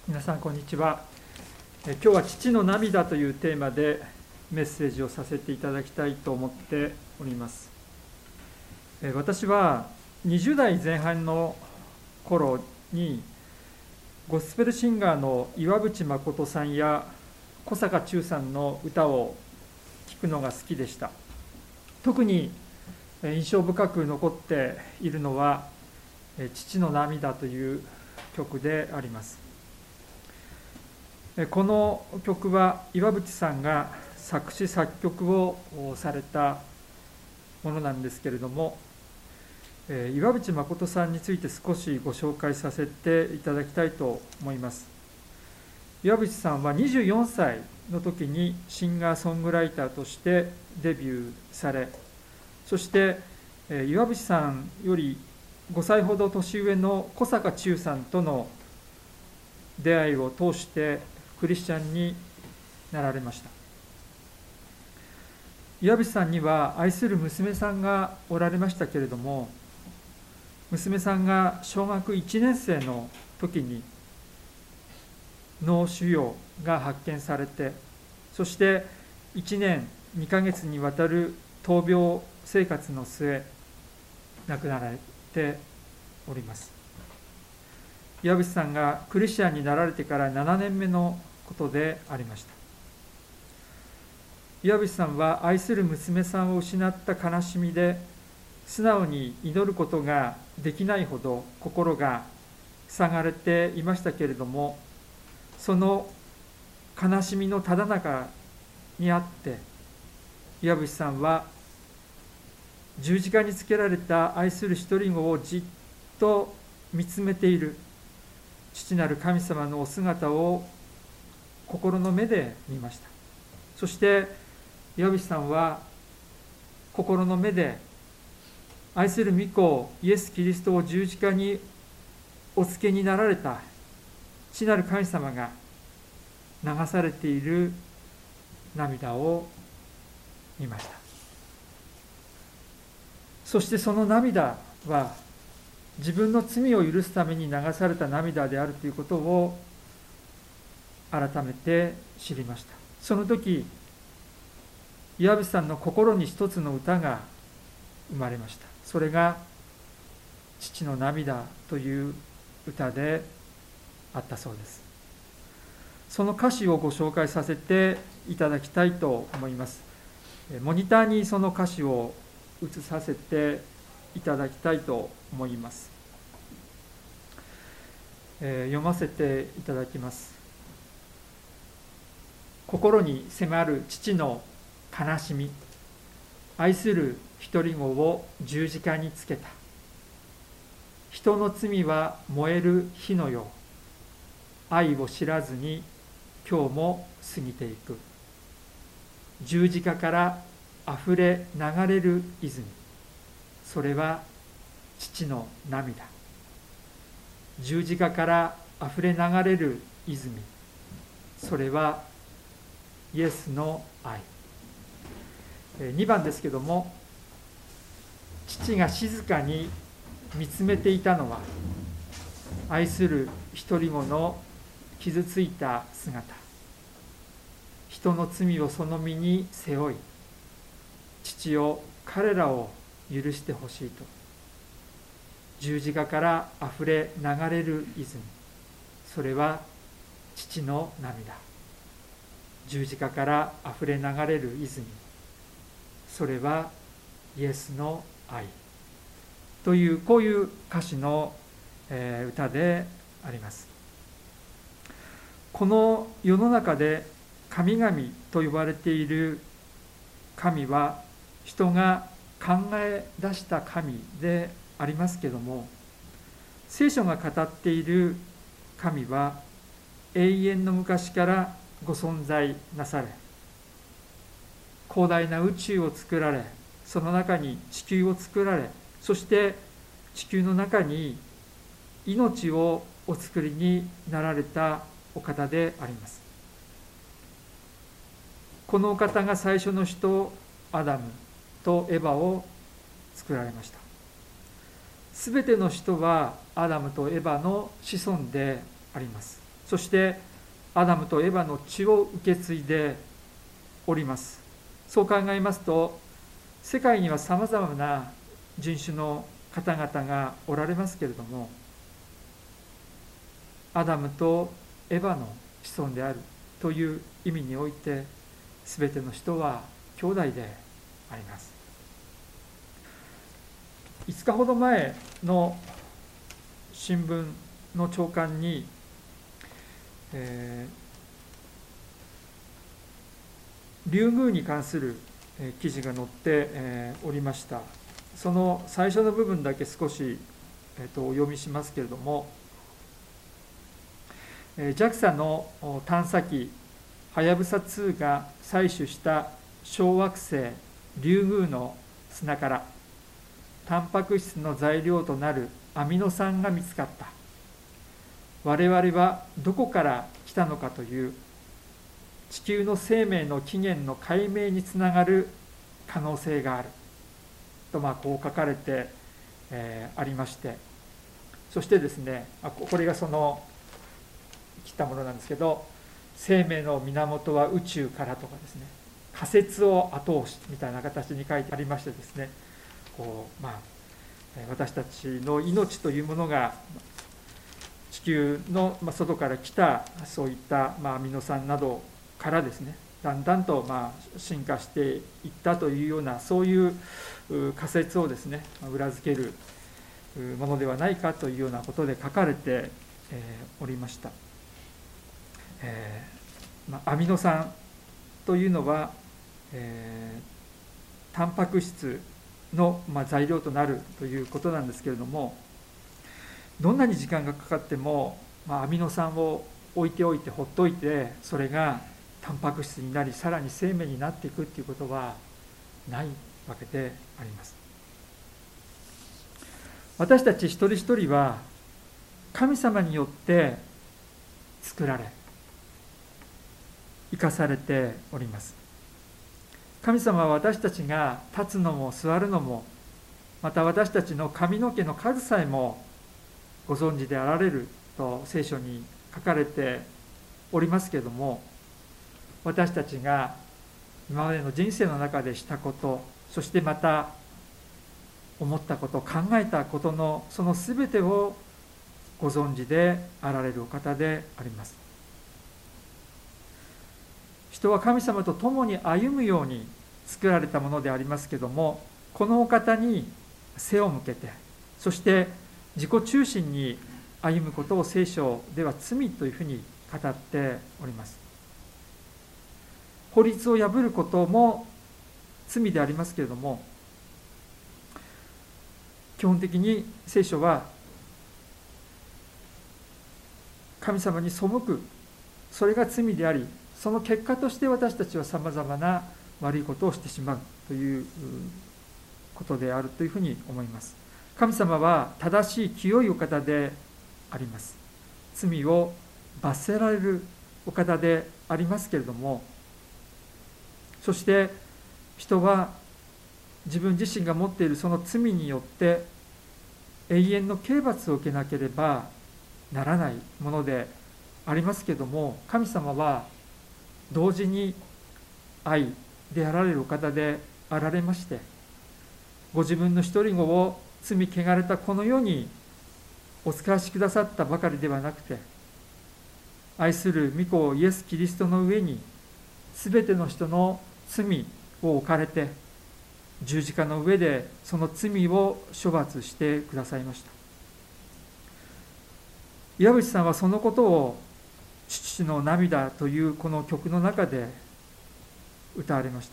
皆さんこんにちは。今日は父の涙というテーマでメッセージをさせていただきたいと思っております。私は20代前半の頃にゴスペルシンガーの岩渕誠さんや小坂忠さんの歌を聴くのが好きでした。特に印象深く残っているのは父の涙という曲であります。この曲は岩渕さんが作詞作曲をされたものなんですけれども、岩渕誠さんについて少しご紹介させていただきたいと思います。岩渕さんは24歳の時にシンガーソングライターとしてデビューされ、そして岩渕さんより5歳ほど年上の小坂忠さんとの出会いを通してクリスチャンになられました。岩渕さんには愛する娘さんがおられましたけれども、娘さんが小学1年生の時に脳腫瘍が発見されて、そして1年2ヶ月にわたる闘病生活の末亡くなられております。岩渕さんがクリスチャンになられてから7年目のことでありました。岩渕さんは愛する娘さんを失った悲しみで素直に祈ることができないほど心が塞がれていましたけれども、その悲しみのただ中にあって岩渕さんは十字架につけられた愛する一人子をじっと見つめている父なる神様のお姿を心の目で見ました。そして岩渕さんは心の目で愛する御子イエス・キリストを十字架にお付けになられた父なる神様が流されている涙を見ました。そしてその涙は自分の罪を許すために流された涙であるということを改めて知りました。その時岩渕さんの心に一つの歌が生まれました。それが父の涙という歌であったそうです。その歌詞をご紹介させていただきたいと思います。モニターにその歌詞を映させていただきたいと思います。読ませていただきます。心に迫る父の悲しみ、愛する一人子を十字架につけた。人の罪は燃える火のよう、愛を知らずに今日も過ぎていく。十字架からあふれ流れる泉、それは父の涙。十字架からあふれ流れる泉、それはイエスの愛。2番ですけども、父が静かに見つめていたのは愛する一人子の傷ついた姿。人の罪をその身に背負い、父よ彼らを許してほしいと。十字架からあふれ流れる泉、それは父の涙。十字架からあふれ流れる泉、それはイエスの愛という、こういう歌詞の歌であります。この世の中で神々と呼ばれている神は人が考え出した神でありますけども、聖書が語っている神は永遠の昔からご存在なされ、広大な宇宙を作られ、その中に地球を作られ、そして地球の中に命をお作りになられたお方であります。このお方が最初の人アダムとエバを作られました。すべての人はアダムとエバの子孫であります。 そしてアダムとエバの血を受け継いでおります。そう考えますと、世界にはさまざまな人種の方々がおられますけれども、アダムとエバの子孫であるという意味において、すべての人は兄弟であります。5日ほど前の新聞の朝刊に、リュウグウに関する記事が載っておりました。その最初の部分だけ少しお読みしますけれども、JAXA の探査機はやぶさ2が採取した小惑星リュウグウの砂からタンパク質の材料となるアミノ酸が見つかった。我々はどこから来たのかという地球の生命の起源の解明につながる可能性があると、こう書かれてありまして、そしてですね、これがその切ったものなんですけど、生命の源は宇宙からとかですね、仮説を後押しみたいな形に書いてありましてですね、私たちの命というものが地球の外から来たそういったアミノ酸などからですね、だんだんと進化していったというような、そういう仮説をですね裏付けるものではないかというようなことで書かれておりました。アミノ酸というのは、タンパク質の材料となるということなんですけれども、どんなに時間がかかっても、アミノ酸を置いておいてほっといて、それがタンパク質になり、さらに生命になっていくということはないわけであります。私たち一人一人は神様によって作られ生かされております。神様は私たちが立つのも座るのも、また私たちの髪の毛の数さえもご存知であられると聖書に書かれておりますけれども、私たちが今までの人生の中でしたこと、そしてまた思ったこと、考えたことのそのすべてをご存知であられるお方であります。人は神様と共に歩むように作られたものでありますけれども、このお方に背を向けて、そして自己中心に歩むことを聖書では罪というふうに語っております。法律を破ることも罪でありますけれども、基本的に聖書は神様に背く、それが罪であり、その結果として私たちはさまざまな悪いことをしてしまうということであるというふうに思います。神様は正しい清いお方であります。罪を罰せられるお方でありますけれども、そして人は自分自身が持っているその罪によって永遠の刑罰を受けなければならないものでありますけれども、神様は同時に愛であられるお方であられまして、ご自分の一人子を罪汚れたこの世にお使わしくださったばかりではなくて、愛する御子イエス・キリストの上にすべての人の罪を置かれて、十字架の上でその罪を処罰してくださいました。岩渕さんはそのことを父の涙というこの曲の中で歌われました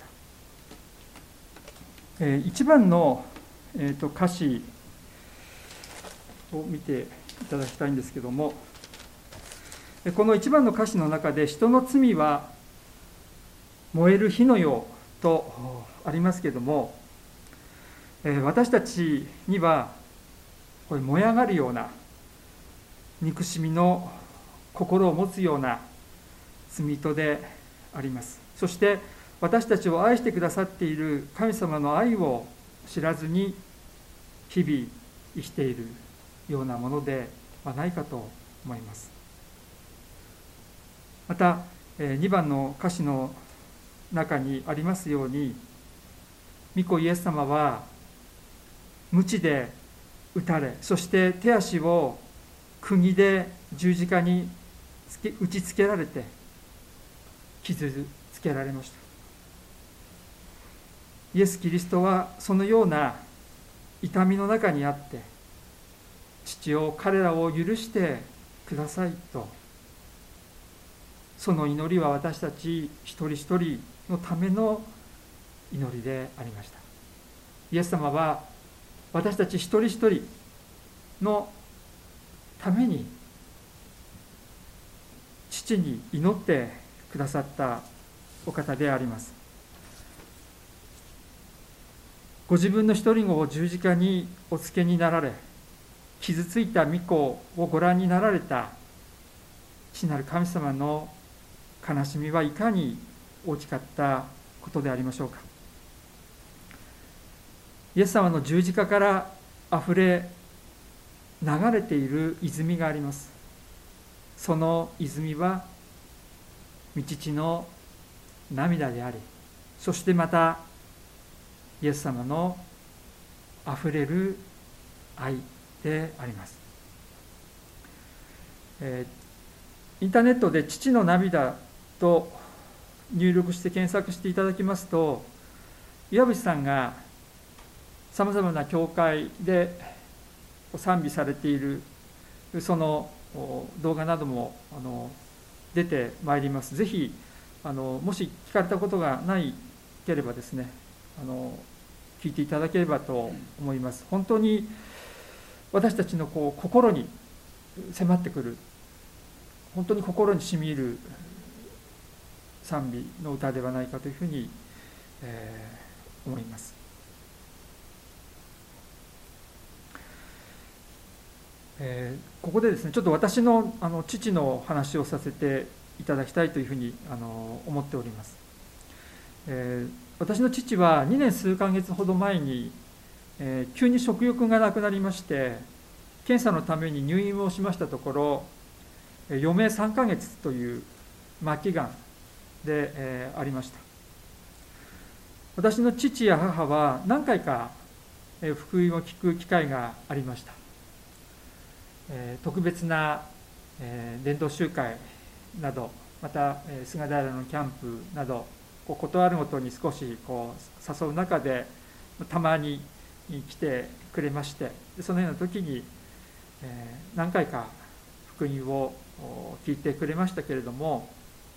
。1番の、歌詞を見ていただきたいんですけども、この1番の歌詞の中で、人の罪は燃える火のようとありますけれども、私たちにはこれ燃え上がるような憎しみの心を持つような罪人であります。そして私たちを愛してくださっている神様の愛を知らずに日々生きているようなものではないかと思います。 また2番の歌詞の中にありますように、御子イエス様は鞭で打たれ、そして手足を釘で十字架に打ちつけられて傷つけられました。イエス・キリストはそのような痛みの中にあって、父を彼らを許してくださいと、その祈りは私たち一人一人のための祈りでありました。イエス様は私たち一人一人のために父に祈ってくださったお方であります。ご自分の一人子を十字架におつけになられ、傷ついた御子をご覧になられた父なる神様の悲しみはいかに大きかったことでありましょうか。イエス様の十字架からあふれ流れている泉があります。その泉は御父の涙であり、そしてまたイエス様のあふれる愛であります。インターネットで父の涙と入力して検索していただきますと、岩渕さんがさまざまな教会で賛美されているその動画なども出てまいります。ぜひもし聞かれたことがないければですね、聞いていただければと思います。本当に私たちの心に迫ってくる、本当に心にしみ入る賛美の歌ではないかというふうに、思います。ここでですね、ちょっと私の父の話をさせていただきたいというふうに思っております。私の父は2年数ヶ月ほど前に、急に食欲がなくなりまして、検査のために入院をしましたところ、余命3ヶ月という末期がんで、ありました。私の父や母は何回か、福音を聞く機会がありました。特別な、伝道集会など、また、菅平のキャンプなど、ことあるごとに少し誘う中でたまに来てくれまして、そのような時に、何回か福音を聞いてくれましたけれども、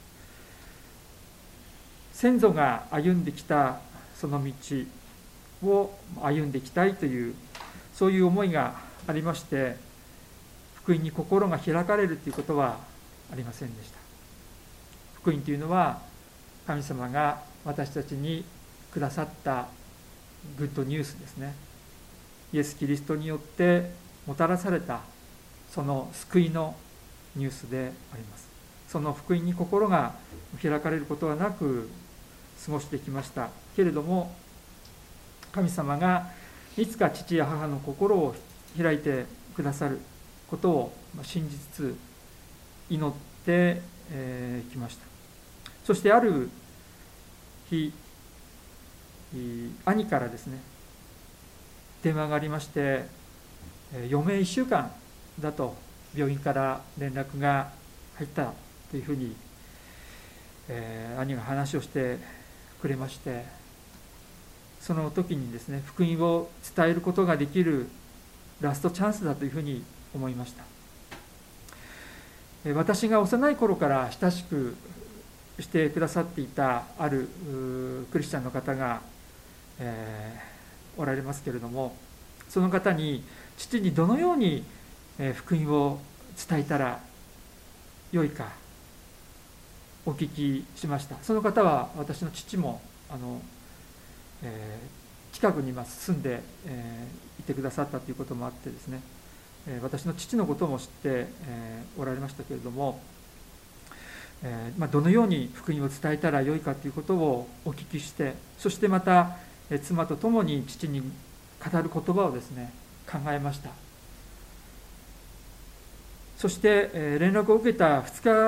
先祖が歩んできたその道を歩んでいきたいという、そういう思いがありまして、福音に心が開かれるということはありませんでした。福音というのは神様が私たちにくださったグッドニュースですね。イエス・キリストによってもたらされたその救いのニュースであります。その福音に心が開かれることはなく過ごしてきましたけれども、神様がいつか父や母の心を開いてくださることを信じつつ祈ってきました。そしてある日、兄からですね、電話がありまして、余命1週間だと病院から連絡が入ったというふうに、兄が話をしてくれまして、その時にですね、福音を伝えることができるラストチャンスだというふうに思いました。私が幼い頃から親しくしてくださっていたあるクリスチャンの方が、おられますけれども、その方に父にどのように福音を伝えたらよいかお聞きしました。その方は私の父も近くに住んでいてくださったということもあってですね、私の父のことも知っておられましたけれども、どのように福音を伝えたらよいかということをお聞きして、そしてまた妻と共に父に語る言葉をですね考えました。そして連絡を受けた2日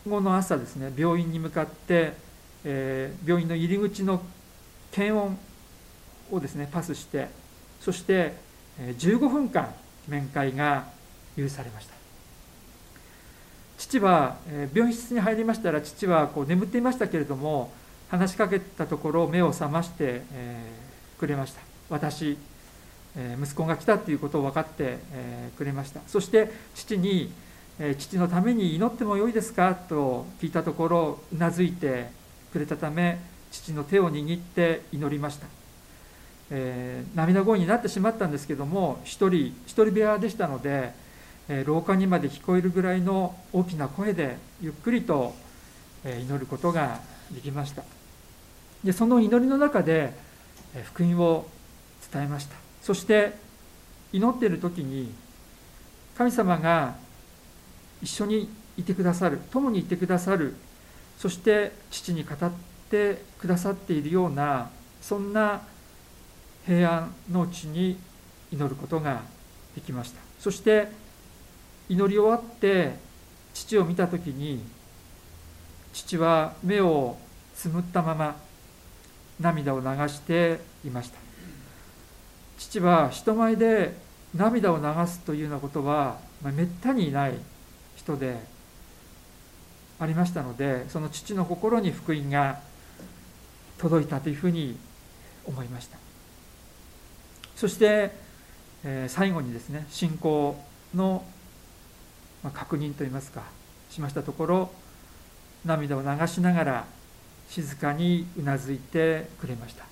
後の朝ですね、病院に向かって、病院の入り口の検温をですねパスして、そして15分間面会が許されました。父は病室に入りましたら、父は眠っていましたけれども、話しかけたところ目を覚ましてくれました。私、息子が来たということを分かってくれました。そして父に、父のために祈ってもよいですかと聞いたところ、うなずいてくれたため、父の手を握って祈りました。涙声になってしまったんですけども、一人部屋でしたので、廊下にまで聞こえるぐらいの大きな声でゆっくりと祈ることができました。でその祈りの中で福音を伝えました。そして祈っている時に、神様が一緒にいてくださる、共にいてくださる、そして父に語ってくださっているような、そんな平安のうちに祈ることができました。そして祈り終わって父を見たときに、父は目をつむったまま涙を流していました。父は人前で涙を流すというようなことはめったにいない人でありましたので、その父の心に福音が届いたというふうに思いました。そして、最後にですね、信仰の確認といいますかしましたところ、涙を流しながら静かにうなずいてくれました。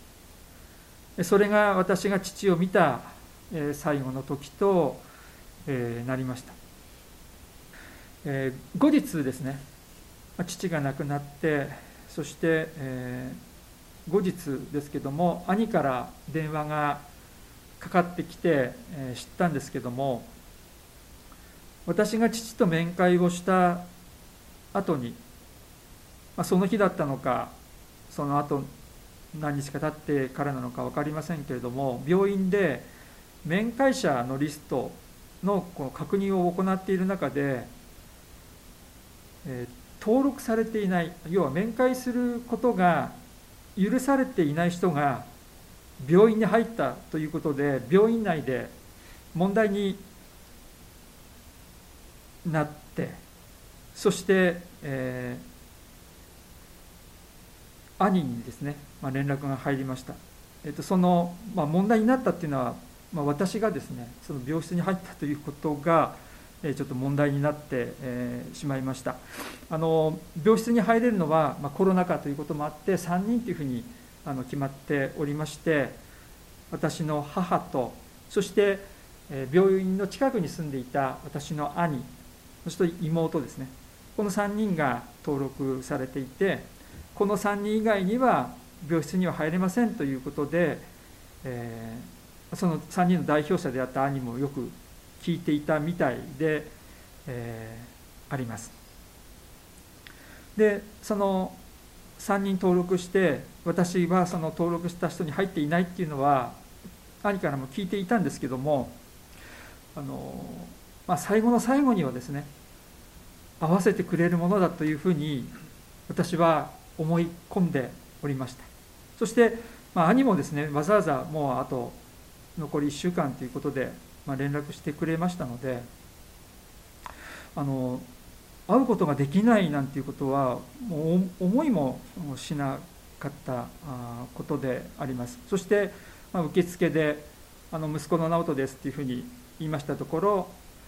それが私が父を見た最後の時となりました。後日ですね、父が亡くなって、そして後日ですけども、兄から電話がかかってきて知ったんですけども、私が父と面会をした後に、その日だったのか、その後何日か経ってからなのか分かりませんけれども、病院で面会者のリストのこの確認を行っている中で、登録されていない、要は面会することが許されていない人が病院に入ったということで、病院内で問題になって、そして、兄にですね、連絡が入りました。その、問題になったっていうのは、私がですね、その病室に入ったということがちょっと問題になってしまいました。病室に入れるのは、コロナ禍ということもあって3人というふうに決まっておりまして、私の母と、そして病院の近くに住んでいた私の兄、そして妹ですね、この3人が登録されていて、この3人以外には病室には入れませんということで、その3人の代表者であった兄もよく聞いていたみたいで、あります。でその3人登録して、私はその登録した人に入っていないっていうのは兄からも聞いていたんですけども、最後の最後にはですね、合わせてくれるものだというふうに私は思い込んでおりました。そして、兄もですね、わざわざもうあと残り1週間ということで、連絡してくれましたので、会うことができないなんていうことはもう思いもしなかったことであります。そして、受付で息子の直人ですというふうに言いましたところ、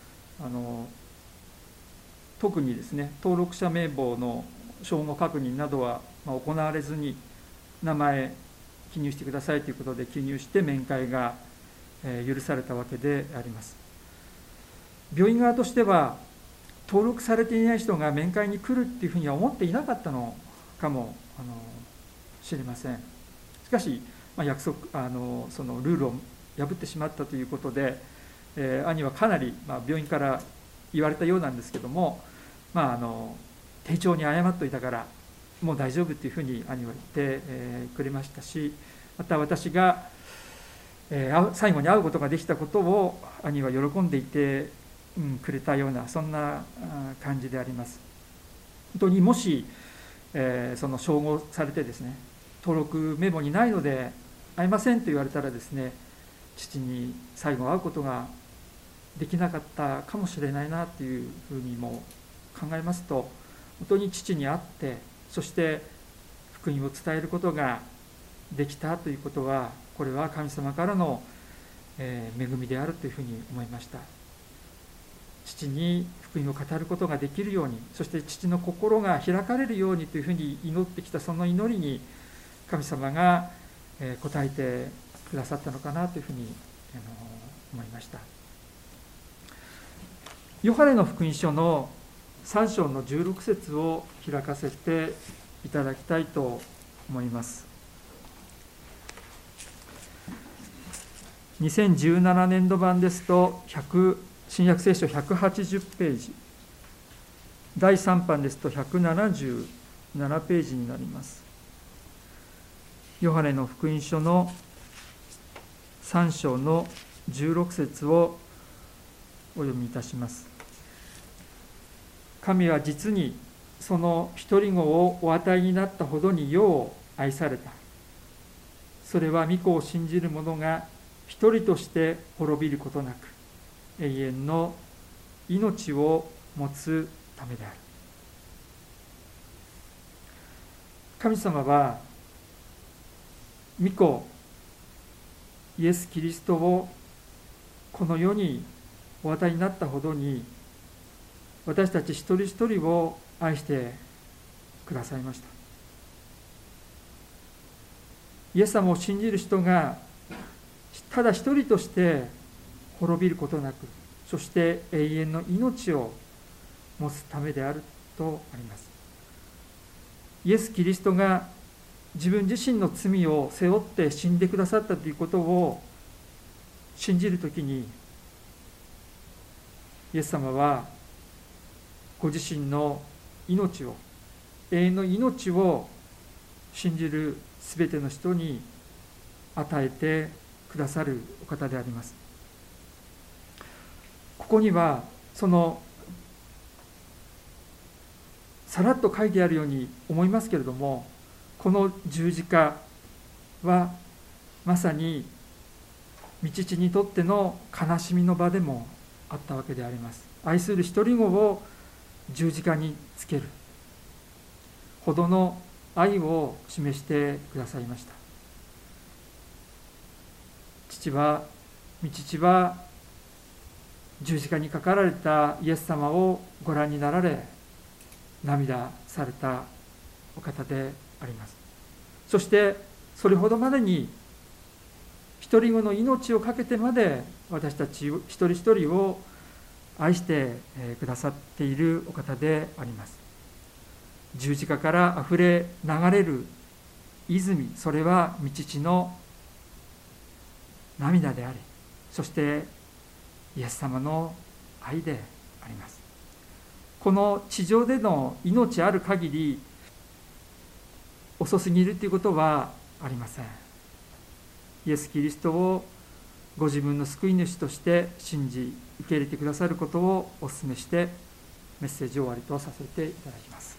特にですね、登録者名簿の照合確認などは行われずに、名前記入してくださいということで記入して面会が許されたわけであります。病院側としては、登録されていない人が面会に来るっていうふうには思っていなかったのかもしれません。しかし、約束そのルールを破ってしまったということで、兄はかなり、病院から言われたようなんですけども、丁重に謝っといたからもう大丈夫っていうふうに兄は言ってくれましたし、また私が最後に会うことができたことを兄は喜んでいてくれたような、そんな感じであります。 当にもし、その照合されてですね、登録名簿にないので会えませんと言われたらですね、父に最後会うことができなかったかもしれないなというふうにも考えますと、本当に父に会って、そして福音を伝えることができたということは、これは神様からの恵みであるというふうに思いました。父に福音を語ることができるように、そして父の心が開かれるようにというふうに祈ってきたその祈りに神様が応えてくださったのかなというふうに思いました。ヨハネの福音書の3章の16節を開かせていただきたいと思います。2017年度版ですと新約聖書180ページ、第3版ですと177ページになります。ヨハネの福音書の3章の16節をお読みいたします。神は実にその一人子をお与えになったほどに世を愛された。それは御子を信じる者が一人として滅びることなく、永遠の命を持つためである。神様は御子イエス・キリストをこの世にお与えになったほどに、私たち一人一人を愛してくださいました。イエス様を信じる人がただ一人として滅びることなく、そして永遠の命を持つためであるとあります。イエス・キリストが自分自身の罪を背負って死んでくださったということを信じるときに、イエス様はご自身の命を、永遠の命を信じるすべての人に与えてくださるお方であります。ここにはそのさらっと書いてあるように思いますけれども、この十字架はまさに御父にとっての悲しみの場でもあったわけであります。愛する一人子を十字架につけるほどの愛を示してくださいました。御父は十字架にかかられたイエス様をご覧になられ、涙されたお方であります。そしてそれほどまでに一人子の命を懸けてまで私たち一人一人を愛してくださっているお方であります。十字架からあふれ流れる泉、それは御父の涙であり、そしてイエス様の愛であります。この地上での命ある限り遅すぎるということはありません。イエス・キリストをご自分の救い主として信じ受け入れてくださることをお勧めして、メッセージを終わりとさせていただきます。